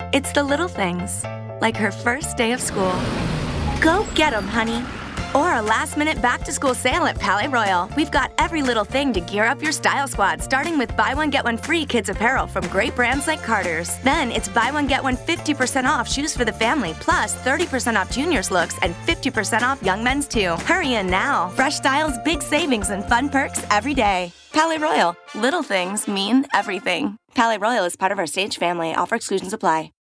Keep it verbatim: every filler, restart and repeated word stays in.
It's the little things, like her first day of school. Go get 'em, honey. Or a last-minute back-to-school sale at Palais Royal. We've got every little thing to gear up your style squad, starting with buy one, get one free kids apparel from great brands like Carter's. Then it's buy one, get one fifty percent off shoes for the family, plus thirty percent off juniors looks and fifty percent off young men's too. Hurry in now. Fresh styles, big savings, and fun perks every day. Palais Royal. Little things mean everything. Palais Royal is part of our Stage family. Offer exclusions apply.